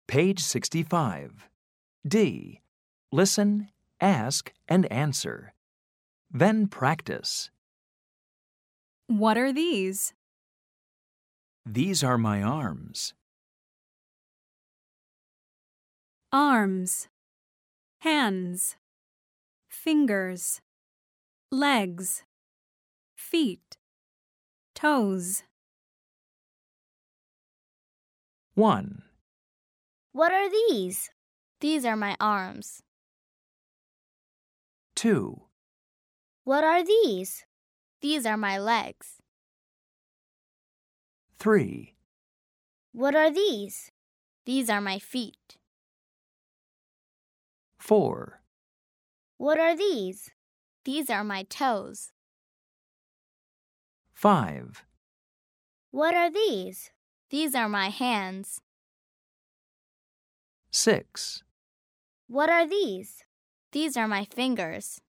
Page 65. D. Listen, ask, and answer. Then practice. What are these? These are my arms. Arms, hands, fingers, legs, feet, toes. 1, What are these? These are my arms. 2, What are these? These are my legs. 3, What are these? These are my feet. 4, What are these? These are my toes. 5, What are these? These are my hands. 6, What are these? These are my fingers.